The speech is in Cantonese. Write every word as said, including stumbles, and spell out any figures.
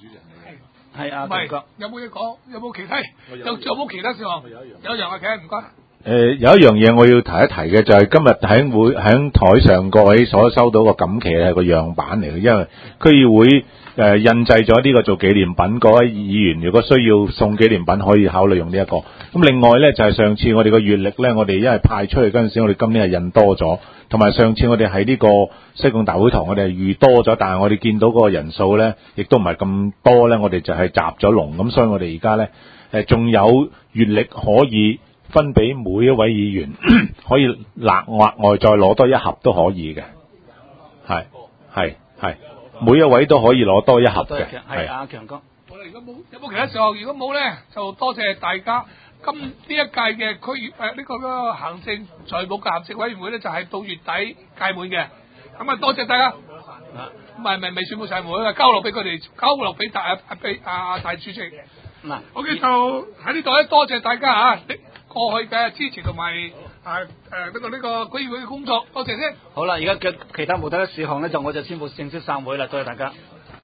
主席。 係啊， 唔係強哥有冇嘢講？有冇其他？有仲有冇其他事項？有一樣啊，企唔該。 誒、呃、有一樣嘢我要提一提嘅就係今日喺會喺台上各位所收到個錦旗係個樣板嚟嘅，因為區議會誒、呃、印製咗呢個做紀念品，各位議員如果需要送紀念品可以考慮用呢、這、一個。咁另外咧就係、是、上次我哋個月曆咧，我哋因為派出去嗰陣時，我哋今年係印多咗，同埋上次我哋喺呢個西貢大會堂我哋係預多咗，但係我哋見到嗰個人數咧，亦都唔係咁多咧，我哋就係集咗龍，咁所以我哋而家咧誒仲有月曆可以分俾每一位議員，可以額額外再攞多一盒都可以嘅，係係係，每一位都可以攞多一盒嘅， 係啊，強哥。 好啦，如果冇有冇其他事項？如果冇咧，就多謝大家。今呢一屆嘅區議誒呢個個行政財務及行政委員會咧，就係、是、到月底屆滿嘅。咁啊，多謝大家。唔係唔係未宣佈晒會啊，交落俾佢哋，交落俾大啊俾啊大主席。 嗱 ，OK 就喺呢度咧，多謝大家嚇、啊，過去嘅支持同埋誒誒呢個呢、這個區議會嘅工作，多謝先。 好啦，而家嘅其他無得嘅事項咧，就我就宣佈正式散會啦，多謝大家。